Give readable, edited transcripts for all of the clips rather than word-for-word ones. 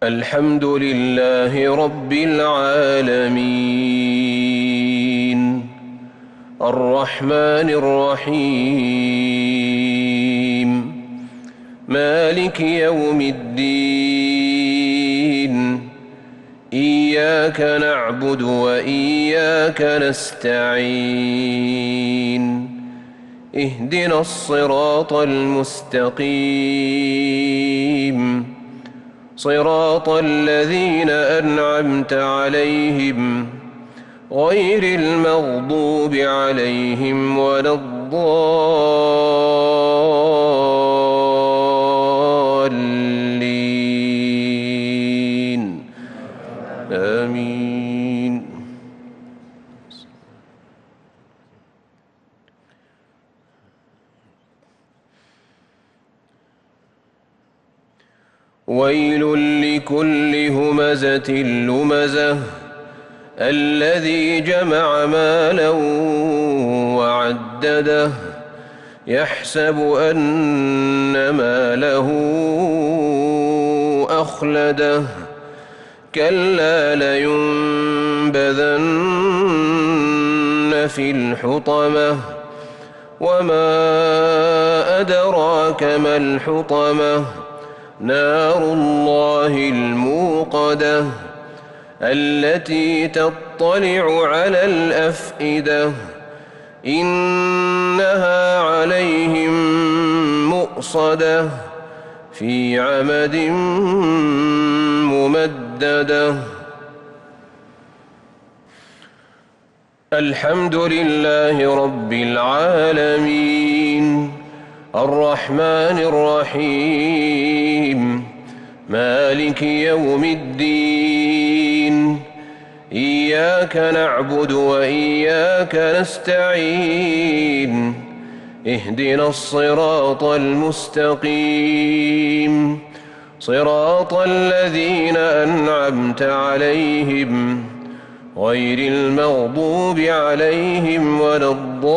الحمد لله رب العالمين الرحمن الرحيم مالك يوم الدين إياك نعبد وإياك نستعين اهدنا الصراط المستقيم صراط الذين أنعمت عليهم غير المغضوب عليهم ولا الضالين آمين. ويل لكل همزة لمزة الذي جمع مالا وعدده يحسب أن ماله أخلده كلا لينبذن في الحطمة وما أدراك ما الحطمة نار الله الموقدة التي تطلع على الأفئدة إنها عليهم مؤصدة في عمد ممددة. الحمد لله رب العالمين الرحمن الرحيم مالك يوم الدين إياك نعبد وإياك نستعين اهدنا الصراط المستقيم صراط الذين أنعمت عليهم غير المغضوب عليهم ولا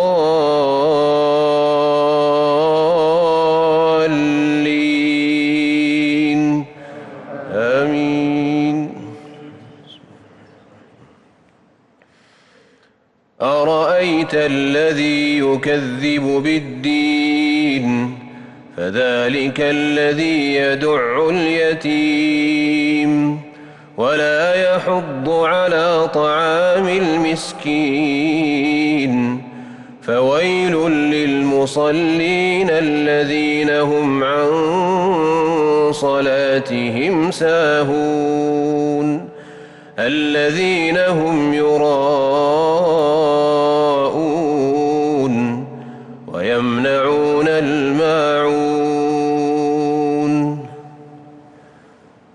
الضالين آمين. أرأيت الذي يكذب بالدين فذلك الذي يدع اليتيم ولا يحض على طعام المسكين فويل للمصلين الذين هم عن صلاتهم ساهون الذين هم يراءون